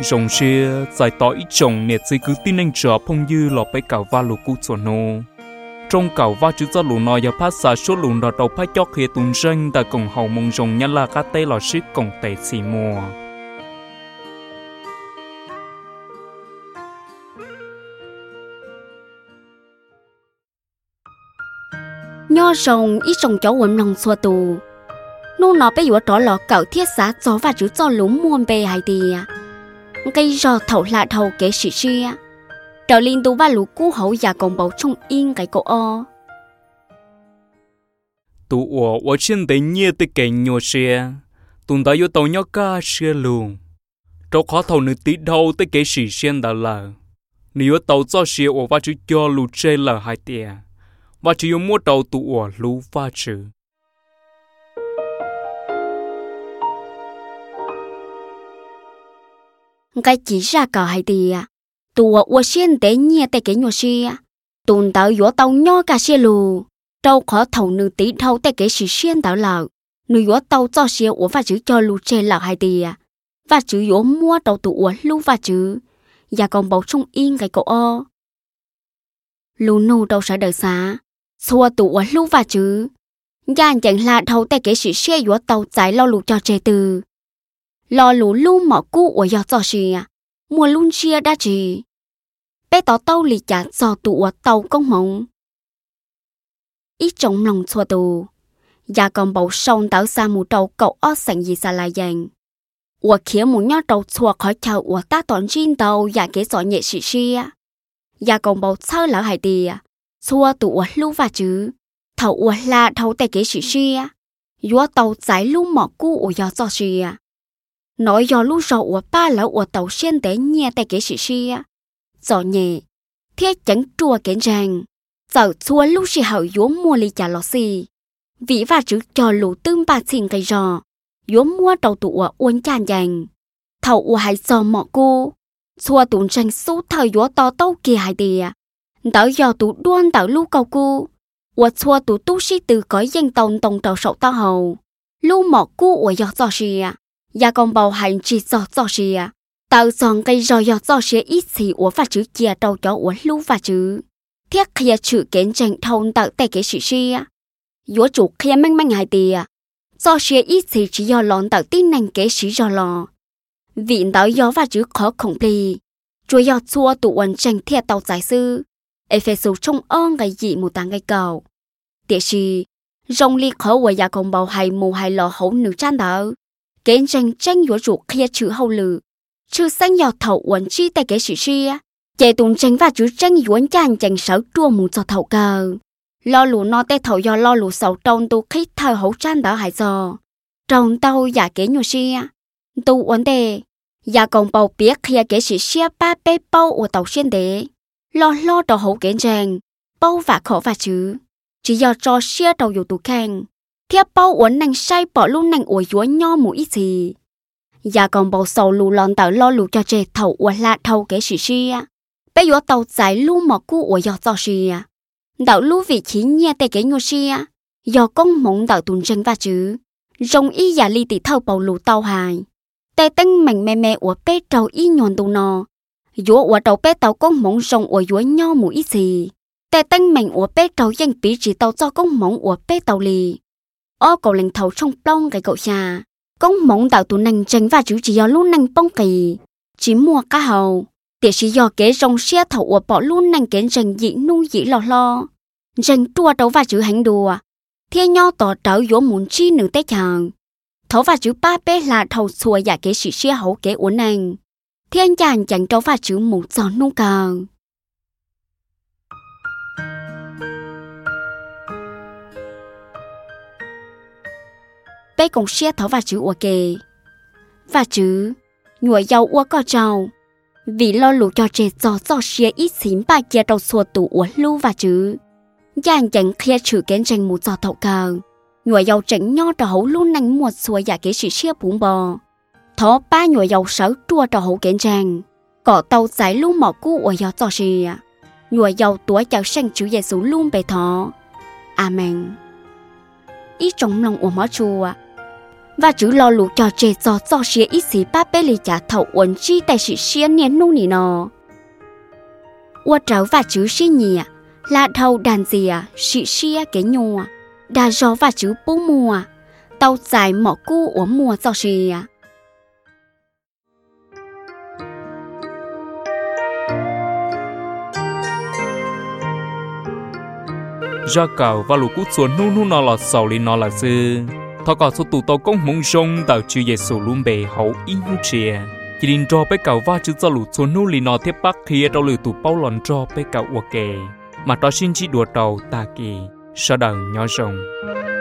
rồng xe giải tỏ ít chồng nè chỉ cứ tin anh trở phong dư lọ bay cào va lù cú chuẩn nô trong cào va chữ cho lù nọ giờ phát xả số lù nọ đầu phát chót khi tuần sinh tại cổng hậu mông rồng nhân là cá tê lò sức cổng tệ xì mùa nho rồng ít rồng cháu quần lòng xua tù nô nó bây giờ đó là cậu thiết xã cho và chữ cho lúm muôn bề hay đi cây rò thầu lạ thầu kế sĩ xia trở linh tu và lũ cú hậu và còn bầu trong yên cái cổ o tụ ở trên đấy nhia tới cái nhô xe tụi ta vô tàu nhóc cá xe luôn trong khó thầu nữ tí đâu tới cái sĩ xuyên đã là nếu tàu cho xe ở và chữ cho lũ chơi là hai tia và chỉ mua tàu tụ ở lũ pha chữ cái chỉ ra cả hai tia tụ ở xuyên đấy nhia tới cái nhô xe tụi ta vô tàu nhóc cá xe lù trâu khó thầu nữ tí đâu tới cái sĩ xuyên đã là nữ vô tàu cho xe ở và chữ cho lũ chơi là hai tia và chữ vô mua tàu tụ ở lũ và chữ và còn bầu trong yên cái cổ o lũ nô đâu sẽ đợi xa xua tụ ở lũ và chữ gian chẳng là thầu tay cái sĩ xe vô tàu giải lo lũ cho trẻ từ lo lũ lũ mỏ cũ ở gió cho xe mua luôn chia đã chỉ bé tàu tàu lì chả cho tụ ở tàu công mộng ít trong lòng xua tụ và còn bầu sông tàu xa mù tàu cậu ót sành gì xa lại dành我khiến một nhát đầu chùa khỏi chào của ta toàn riêng đầu và cái giỏ nhẹ sĩ xe và còn bầu sơ lão hải tì chùa tụ ở lưu và chứ thầu ở là thầu tay cái sĩ xe yếu tàu giải lưu mỏ cũ ở gió cho xe nói gió lưu rậu ở ba lão ở tàu xuyên tế nhẹ tay cái sĩ xe giỏ nhẹ thiết chẳng chùa cái ràng giờ chùa lưu sĩ hậu yếu mua lì trả lọ xì vì và chứ cho lũ tương bà xin cái giò yếu mua đầu tụ ở uốn chàn dành thầu ở hai giò mọ cô xua tụn tranh số thời yếu to tâu kia hai tìa đỡ giò tụ đoan đỡ lưu cầu cô ở xua tụ tu sĩ từ cõi danh tông tông trầu sậu tao hầu lưu mọ cô ở giò giò xìa và còn bầu hành chỉ giò giò xìa tạo giòn cây giò giò giò xìa ít xì ở và chữ kia đầu cho ở lưu và chữ thiết kia chữ kiến tranh thông tạo tay cái sĩ xìa yếu chủ kia manh manh hai tìa do xe ít thì chỉ do lon tạo tin năng kế sĩ do lò vị đạo do và chữ khó khổng lì chúa do chua tụ quần tranh thiệt tàu giải sư Ephesus trong ơn ngày dị một tàng ngày cầu tiệt sĩ rong ly khó của nhà công bầu hay mù hay lò hấu nữ trang đỡ kế tranh yếu chủ kia chữ hậu lử chữ xanh do thầu quần chi tay kế sĩ xia chạy tùng tranh và chữ tranh yếu tranh sáu chua mù cho thầu cờ lo lũ nó tê thầu do lo lũ sầu trong tu khít thờ hậu trang đỡ hại giò trong tàu giả kế nhô xia tu vấn đề giả còn bầu biết khi kế sĩ xia ba bê bao ở tàu xuyên đế lo đầu hậu kế ràng bao và khó và chứ chỉ do cho xia đầu dù tu khang thiếp bao uốn năng say bỏ luôn năng ủi dúa nho mũi ít gì giả còn bầu sầu lù lon tàu lo lù cho trẻ thầu uốn lạ thầu kế sĩ xia bây giờ tàu giải lu mỏ cu ủi do cho xia đạo lưu vị trí nhẹ tay cái nhô xia do công mộng đạo tuần tranh và chứ rong y giả ly tỷ thâu bầu lù tàu hài tay tăng mảnh mè mè của bé trâu y nhon tu nò dúa của đầu bé tàu công mộng rong của dúa nho mũi ít gì tay tăng mảnh của bé trâu danh bí chỉ tàu cho công mộng của bé tàu lì ô cầu lệnh thầu trong plong cái cậu cha công mộng đạo tuần năng tranh và chứ chỉ do luôn năng bông kỳ chỉ mua cá hầu để chỉ do kế rong xe thầu của bỏ luôn năng kế rành dị nuôi dị lo rành chua đấu và chữ hành đùa thiên nho tỏ trở dỗ muốn chi nữ tế chàng thấu và chữ ba bé là thầu xua giả kế sĩ xe hậu kế uốn năng thiên chàng chẳng đấu và chữ một giò nung cờ bé cùng xe thấu và chữ ua kề và chữ nhồi dầu ua co trầu vì lo lũ cho trẻ do xe ít xím ba kia đầu xua tủ ua lưu và chữ giang chẳng kia chữ kén tranh một giò thậu cờ nhồi dầu tránh nho trò hấu luôn năng một xua giả kế sĩ xe bún bò thó ba nhồi dầu sáu chua trò hấu kén tranh cỏ tàu giải lưu mỏ cũ ua gió cho xe nhồi dầu tuổi chào xanh chữ Giêsu luôn bề thọ Amen. Ý trong lòng ua mỏ chua và chữ lo lụ cho trẻ cho xía ít xí ba bê lì trả thầu uốn chi tại sự xía nén nu nì nó ua cháu và chữ xí nhỉ là thầu đàn gì sự xía cái nhua đà gió và chữ bố mùa tàu dài mỏ cu uống mùa cho xía ra cầu và lũ cút xuống nu nó là sầu li nó là dư thọ cả số tụ tàu công mông rong tạo chữ Giêsu luôn bề hậu in chia chỉ định cho bé cầu va chữ cho lũ xuống nu li nó tiếp bắc kia đâu lử tụ bao lần cho bé cầu ok mà đó xin chỉ đùa tàu ta kỳ sau đầu nhỏ rồng